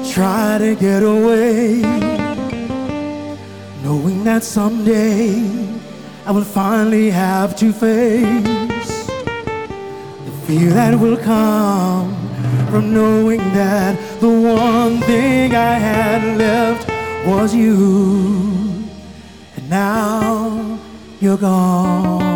try to get away, knowing that someday I will finally have to face the fear that will come from knowing that the one thing I had left was you, and now you're gone.